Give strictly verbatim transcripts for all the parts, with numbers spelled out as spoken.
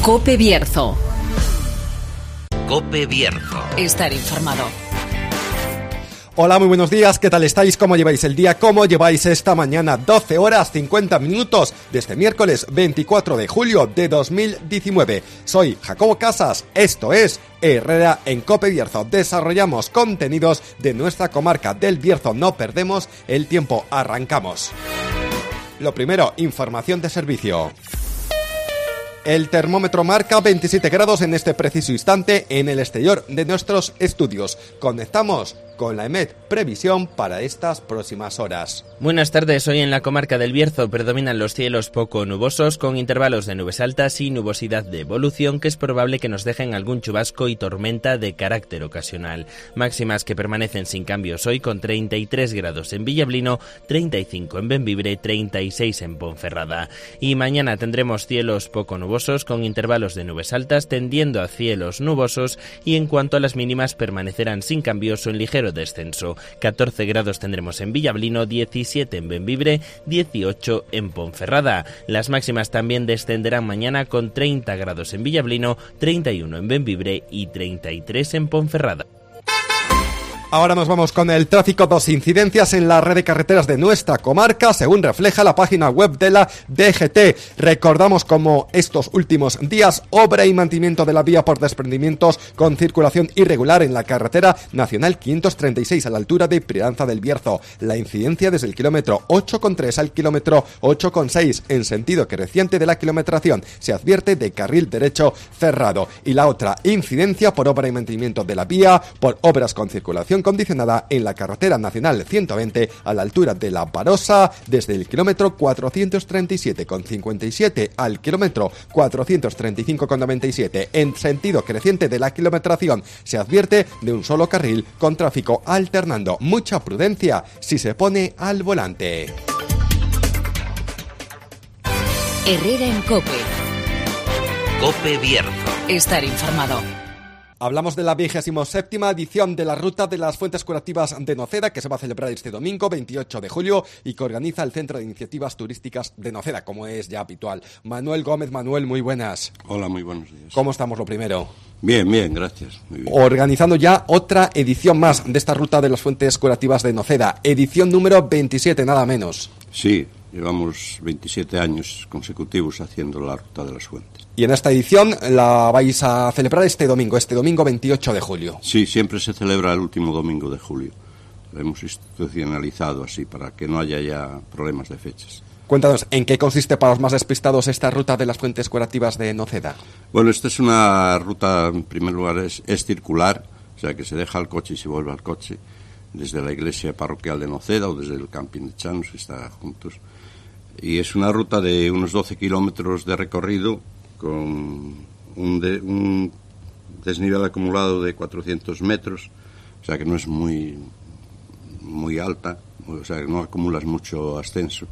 COPE Bierzo. COPE Bierzo. Estar informado. Hola, muy buenos días, ¿qué tal estáis? ¿Cómo lleváis el día? ¿Cómo lleváis esta mañana? doce horas cincuenta minutos de este miércoles veinticuatro de julio de dos mil diecinueve. Soy Jacobo Casas, esto es Herrera en COPE Bierzo. Desarrollamos contenidos de nuestra comarca del Bierzo. No perdemos el tiempo, arrancamos. Lo primero, información de servicio. El termómetro marca veintisiete grados en este preciso instante en el exterior de nuestros estudios. Conectamos con la EMET Previsión para estas próximas horas. Buenas tardes, hoy en la comarca del Bierzo predominan los cielos poco nubosos con intervalos de nubes altas y nubosidad de evolución que es probable que nos dejen algún chubasco y tormenta de carácter ocasional. Máximas que permanecen sin cambios hoy con treinta y tres grados en Villablino, treinta y cinco en Bembibre, treinta y seis en Ponferrada. Y mañana tendremos cielos poco nubosos con intervalos de nubes altas tendiendo a cielos nubosos y en cuanto a las mínimas permanecerán sin cambios o en ligero descenso. catorce grados tendremos en Villablino, diecisiete en Bembibre, dieciocho en Ponferrada. Las máximas también descenderán mañana con treinta grados en Villablino, treinta y uno en Bembibre y treinta y tres en Ponferrada. Ahora nos vamos con el tráfico. Dos incidencias en la red de carreteras de nuestra comarca, según refleja la página web de la D G T. Recordamos como estos últimos días, obra y mantenimiento de la vía por desprendimientos con circulación irregular en la carretera nacional quinientos treinta y seis a la altura de Prianza del Bierzo. La incidencia desde el kilómetro ocho coma tres al kilómetro ocho coma seis en sentido creciente de la kilometración. Se advierte de carril derecho cerrado. Y la otra incidencia por obra y mantenimiento de la vía por obras con circulación condicionada en la carretera nacional ciento veinte a la altura de La Barosa desde el kilómetro cuatrocientos treinta y siete coma cincuenta y siete al kilómetro cuatrocientos treinta y cinco coma noventa y siete en sentido creciente de la kilometración. Se advierte de un solo carril con tráfico alternando. Mucha prudencia si se pone al volante. Herrera en COPE. COPE Bierzo. Estar informado. Hablamos de la vigésima séptima edición de la Ruta de las Fuentes Curativas de Noceda, que se va a celebrar este domingo veintiocho de julio y que organiza el Centro de Iniciativas Turísticas de Noceda, como es ya habitual. Manuel Gómez. Manuel, muy buenas. Hola, muy buenos días. ¿Cómo estamos, lo primero? Bien, bien, gracias. Muy bien. Organizando ya otra edición más de esta Ruta de las Fuentes Curativas de Noceda, edición número veintisiete, nada menos. Sí, llevamos veintisiete años consecutivos haciendo la Ruta de las Fuentes. Y en esta edición la vais a celebrar este domingo, este domingo veintiocho de julio. Sí, siempre se celebra el último domingo de julio. Lo hemos institucionalizado así, para que no haya ya problemas de fechas. Cuéntanos, ¿en qué consiste para los más despistados esta Ruta de las Fuentes Curativas de Noceda? Bueno, esta es una ruta, en primer lugar, es, es circular, o sea que se deja el coche y se vuelve al coche, desde la iglesia parroquial de Noceda o desde el camping de Chanos, que está juntos. Y es una ruta de unos doce kilómetros de recorrido, con un, de, un desnivel acumulado de cuatrocientos metros, o sea que no es muy muy alta, o sea que no acumulas mucho ascenso.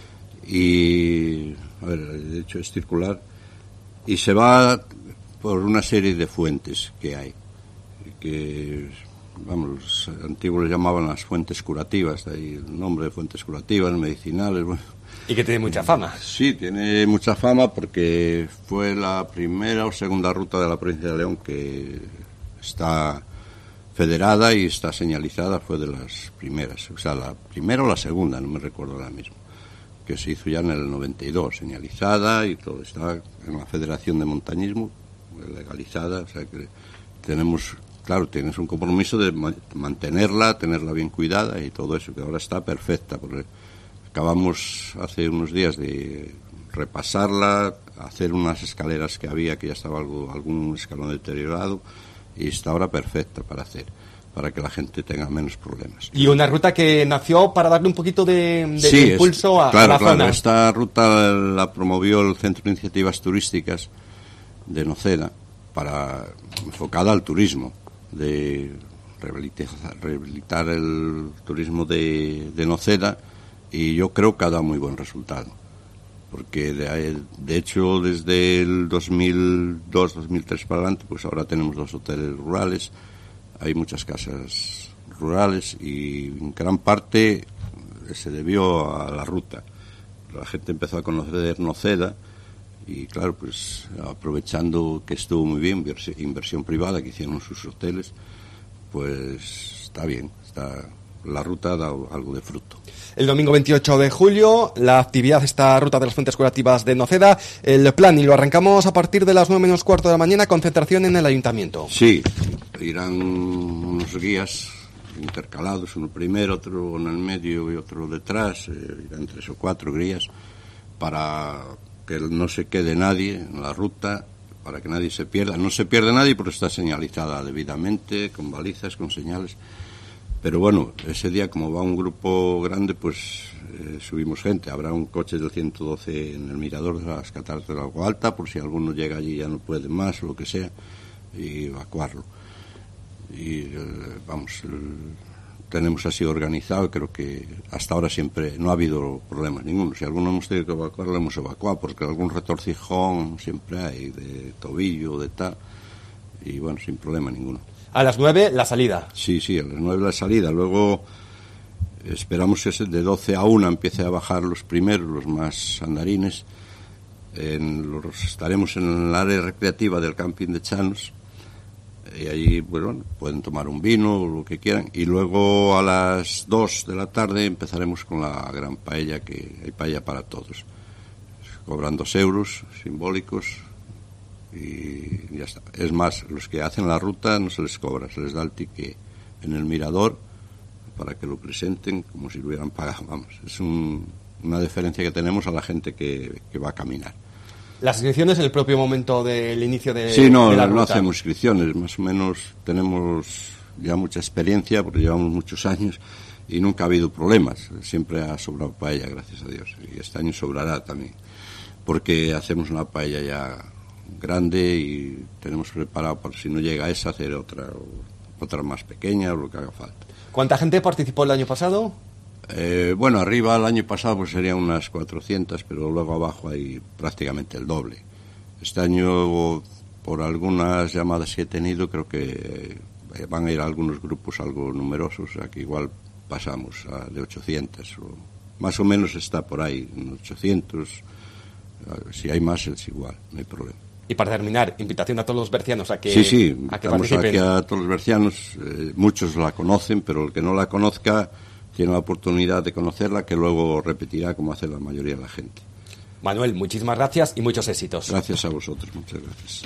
Y, a ver, de hecho es circular, y se va por una serie de fuentes que hay, que, vamos, los antiguos les llamaban las fuentes curativas, de ahí el nombre de fuentes curativas, medicinales, bueno. Y que tiene mucha fama. Sí, tiene mucha fama porque fue la primera o segunda ruta de la provincia de León que está federada y está señalizada, fue de las primeras, o sea, la primera o la segunda, no me recuerdo ahora mismo, que se hizo ya en el noventa y dos, señalizada y todo, está en la Federación de Montañismo, legalizada, o sea que tenemos, claro, tienes un compromiso de mantenerla, tenerla bien cuidada y todo eso, que ahora está perfecta, porque acabamos hace unos días de repasarla, hacer unas escaleras que había, que ya estaba algo, algún escalón deteriorado, y está ahora perfecta para hacer, para que la gente tenga menos problemas. Y una ruta que nació para darle un poquito de, de, sí, de impulso es, a, claro, a la claro, zona. Esta ruta la promovió el Centro de Iniciativas Turísticas de Noceda, para enfocada al turismo, de rehabilitar, rehabilitar el turismo de, de Noceda, y yo creo que ha dado muy buen resultado, porque de, de hecho desde el dos mil dos, dos mil tres para adelante, pues ahora tenemos dos hoteles rurales, hay muchas casas rurales y en gran parte se debió a la ruta. La gente empezó a conocer Noceda Y claro, pues aprovechando que estuvo muy bien, inversión privada que hicieron sus hoteles, pues está bien, está, la ruta ha dado algo de fruto. El domingo veintiocho de julio, la actividad, esta ruta de las fuentes curativas de Noceda, el plan, y lo arrancamos a partir de las nueve menos cuarto de la mañana, concentración en el ayuntamiento. Sí, irán unos guías intercalados, uno primero, otro en el medio y otro detrás, eh, irán tres o cuatro guías, para que no se quede nadie en la ruta, para que nadie se pierda. No se pierde nadie porque está señalizada debidamente, con balizas, con señales. Pero bueno, ese día, como va un grupo grande, pues eh, subimos gente. Habrá un coche del ciento doce en el mirador de las cataratas del Agua Alta, por si alguno llega allí y ya no puede más o lo que sea, y evacuarlo. Y eh, vamos, el, tenemos así organizado, y creo que hasta ahora siempre no ha habido problemas ninguno. Si alguno hemos tenido que evacuar, lo hemos evacuado, porque algún retorcijón siempre hay, de tobillo, de tal, y bueno, sin problema ninguno. A las nueve, la salida. Sí, sí, a las nueve la salida. Luego esperamos que de doce a una empiece a bajar los primeros, los más andarines. En los, estaremos en el área recreativa del camping de Chanos. Y allí, bueno, pueden tomar un vino o lo que quieran. Y luego a las dos de la tarde empezaremos con la gran paella, que hay paella para todos. Cobran dos euros simbólicos y ya está. Es más, los que hacen la ruta no se les cobra, se les da el ticket en el mirador para que lo presenten como si lo hubieran pagado. Vamos, es un, una diferencia que tenemos a la gente que, que va a caminar. ¿Las inscripciones en el propio momento del inicio de, sí, no, de la ruta? No hacemos inscripciones, más o menos tenemos ya mucha experiencia porque llevamos muchos años y nunca ha habido problemas, siempre ha sobrado paella, gracias a Dios, y este año sobrará también, porque hacemos una paella ya grande y tenemos preparado por si no llega esa, hacer otra, otra más pequeña o lo que haga falta. ¿Cuánta gente participó el año pasado? Eh, bueno, arriba el año pasado pues serían unas cuatrocientas, pero luego abajo hay prácticamente el doble. Este año, por algunas llamadas que he tenido, creo que eh, van a ir algunos grupos algo numerosos, o sea que igual pasamos a de ochocientos, o más o menos está por ahí, en ochocientos, si hay más es igual, no hay problema. Y para terminar, invitación a todos los bercianos a que Sí, sí, a que estamos participen. Aquí a todos los bercianos, eh, muchos la conocen, pero el que no la conozca tiene la oportunidad de conocerla, que luego repetirá como hace la mayoría de la gente. Manuel, muchísimas gracias y muchos éxitos. Gracias a vosotros, muchas gracias.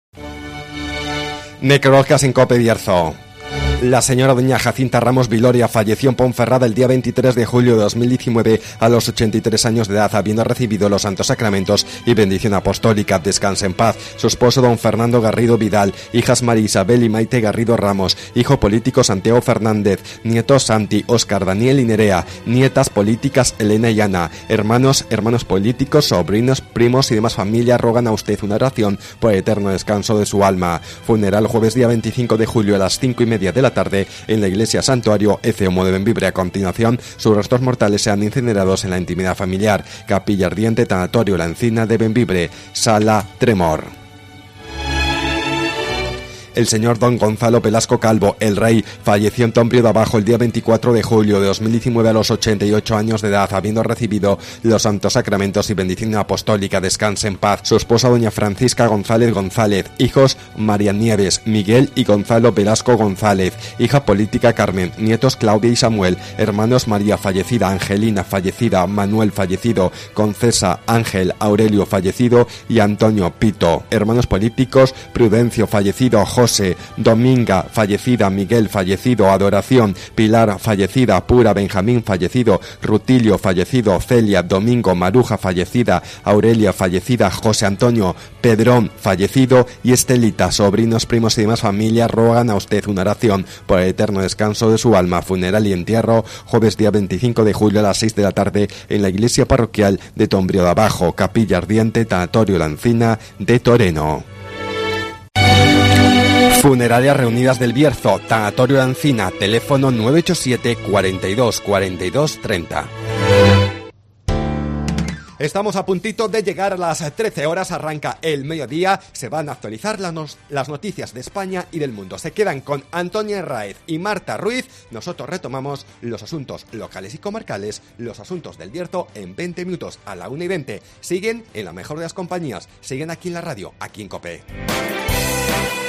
Necrológicas en Cope Bierzo. La señora doña Jacinta Ramos Viloria falleció en Ponferrada el día veintitrés de julio de dos mil diecinueve a los ochenta y tres años de edad, habiendo recibido los santos sacramentos y bendición apostólica. Descanse en paz. Su esposo don Fernando Garrido Vidal, hijas María Isabel y Maite Garrido Ramos, hijo político Santiago Fernández, nietos Santi, Óscar, Daniel y Nerea, nietas políticas Elena y Ana, hermanos, hermanos políticos, sobrinos, primos y demás familia rogan a usted una oración por el eterno descanso de su alma. Funeral jueves día veinticinco de julio a las cinco y media de la tarde en la iglesia Santuario Ecce-Homo de Bembibre. A continuación, sus restos mortales sean incinerados en la intimidad familiar. Capilla Ardiente, Tanatorio La Encina de Bembibre, Sala Tremor. El señor don Gonzalo Velasco Calvo, el rey, falleció en Tombrio de Abajo el día veinticuatro de julio de dos mil diecinueve a los ochenta y ocho años de edad, habiendo recibido los santos sacramentos y bendición apostólica. Descanse en paz. Su esposa doña Francisca González González, hijos María Nieves, Miguel y Gonzalo Velasco González, hija política Carmen, nietos Claudia y Samuel, hermanos María fallecida, Angelina fallecida, Manuel fallecido, Concesa, Ángel, Aurelio fallecido y Antonio Pito, hermanos políticos Prudencio fallecido, José, Dominga fallecida, Miguel fallecido, Adoración, Pilar fallecida, Pura, Benjamín fallecido, Rutilio fallecido, Celia, Domingo, Maruja fallecida, Aurelia fallecida, José Antonio, Pedrón fallecido y Estelita, sobrinos, primos y demás familia rogan a usted una oración por el eterno descanso de su alma. Funeral y entierro jueves día veinticinco de julio a las seis de la tarde en la iglesia parroquial de Tombrio de Abajo, Capilla Ardiente, Tanatorio La Encina de Toreno. Funerarias Reunidas del Bierzo, Tanatorio La Encina, teléfono nueve ocho siete, cuarenta y dos, cuarenta y dos, treinta. Estamos a puntito de llegar a las trece horas, arranca el mediodía, se van a actualizar las, nos- las noticias de España y del mundo. Se quedan con Antonia Herráez y Marta Ruiz. Nosotros retomamos los asuntos locales y comarcales, los asuntos del Bierzo en veinte minutos a la una y veinte. Siguen en la mejor de las compañías, siguen aquí en la radio, aquí en COPE.